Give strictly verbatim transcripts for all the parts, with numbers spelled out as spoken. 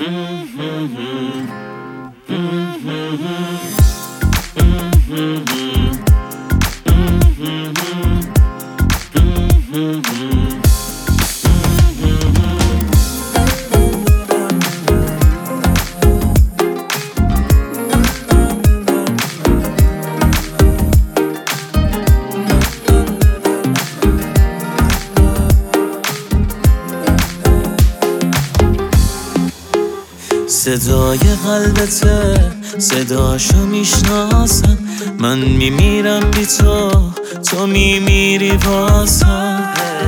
صدای قلبته صداشو میشناسم، من میمیرم بی تو، تو میمیری واسم.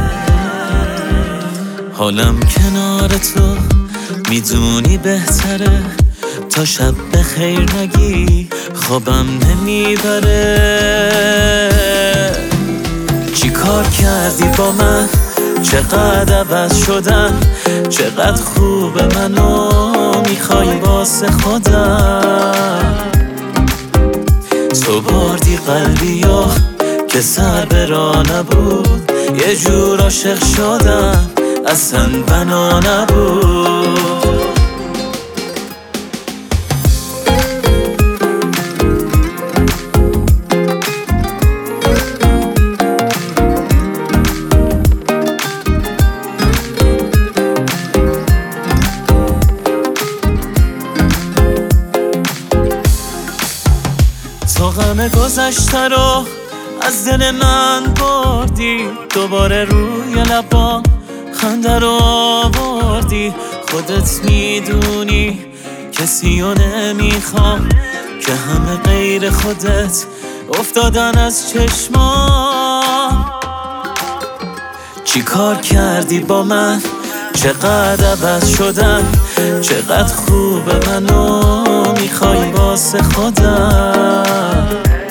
حالم کنار تو میدونی بهتره، تا شب بخیر نگی خوابم نمیبره. چی کار کردی با من؟ چقدر عوض شدم، چقدر خوبه منو میخوای واسه خودم. تو بردی قلبیو که سر به راه نبود، یه جور عاشق شدم اصلا بنا نبود. تو غم گذشته رو از دل من بردی، دوباره روی لبام خنده رو آوردی. خودت میدونی کسی رو نمیخوام که همه غیر خودت افتادن از چشمام. چی کار کردی با من؟ چقدر عوض شدم، چقدر خوبه منو میخوای واسه خودم.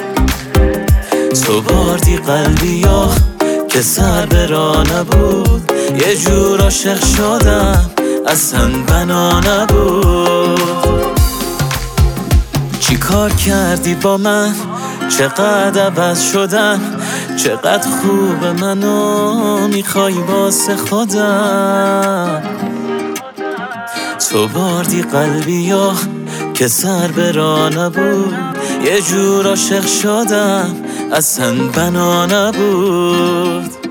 تو بردی قلبیو که سر به راه نبود، یه جور عاشق شدم اصلا بنا نبود. چی کار کردی با من؟ چقدر عوض شدم، چقدر خوبه منو میخوای واسه خودم. تو بردی قلبیو که سر به راه نبود، یه جور عاشق شدم اصلا بنا نبود.